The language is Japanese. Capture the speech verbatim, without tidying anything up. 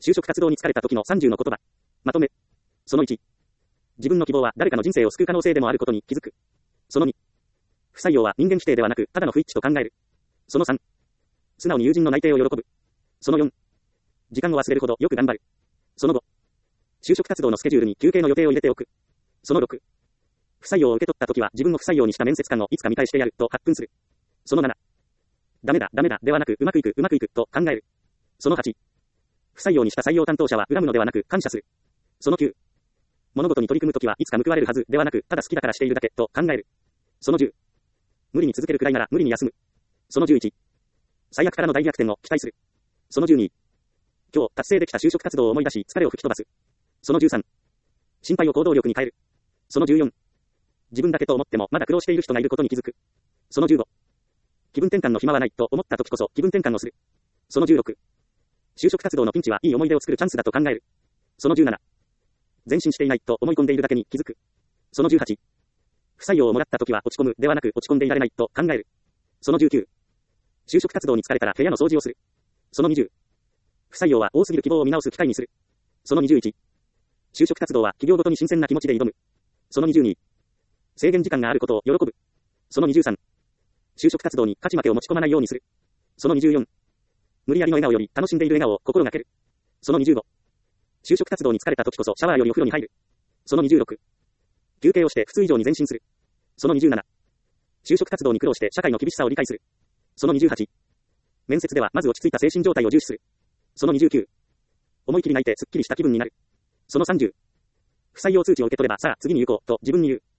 就職活動に疲れた時のさんじゅうの言葉。まとめ。そのいち。自分の希望は誰かの人生を救う可能性でもあることに気づく。そのに。不採用は人間否定ではなく、ただの不一致と考える。そのさん。素直に友人の内定を喜ぶ。そのよん。時間を忘れるほどよく頑張る。そのご。就職活動のスケジュールに休憩の予定を入れておく。そのろく。不採用を受け取った時は自分を不採用にした面接官をいつか見返してやると発奮する。そのなな。ダメだ、ダメだではなく、うまくいく、うまくいくと考える。そのはち。不採用にした採用担当者は恨むのではなく感謝する。そのきゅう。物事に取り組むときはいつか報われるはずではなく、ただ好きだからしているだけと考える。そのじゅう。無理に続けるくらいなら無理に休む。そのじゅういち。最悪からの大逆転を期待する。そのじゅうに。今日達成できた就職活動を思い出し疲れを吹き飛ばす。そのじゅうさん。心配を行動力に変える。そのじゅうよん。自分だけと思ってもまだ苦労している人がいることに気づく。そのじゅうご。気分転換の暇はないと思った時こそ気分転換をする。そのじゅうろく。就職活動のピンチはいい思い出を作るチャンスだと考える。そのじゅうなな。前進していないと思い込んでいるだけに気づく。そのじゅうはち。不採用をもらった時は落ち込むではなく落ち込んでいられないと考える。そのじゅうきゅう。就職活動に疲れたら部屋の掃除をする。そのにじゅう。不採用は多すぎる希望を見直す機会にする。そのにじゅういち。就職活動は企業ごとに新鮮な気持ちで挑む。そのにじゅうに。制限時間があることを喜ぶ。そのにじゅうさん。就職活動に勝ち負けを持ち込まないようにする。そのにじゅうよん。無理やりの笑顔より楽しんでいる笑顔を心がける。そのにじゅうご。就職活動に疲れた時こそシャワーよりお風呂に入る。そのにじゅうろく。休憩をして普通以上に前進する。そのにじゅうなな。就職活動に苦労して社会の厳しさを理解する。そのにじゅうはち。面接ではまず落ち着いた精神状態を重視する。そのにじゅうきゅう。思い切り泣いてすっきりした気分になる。そのさんじゅう。不採用通知を受け取ればさあ次に行こうと自分に言う。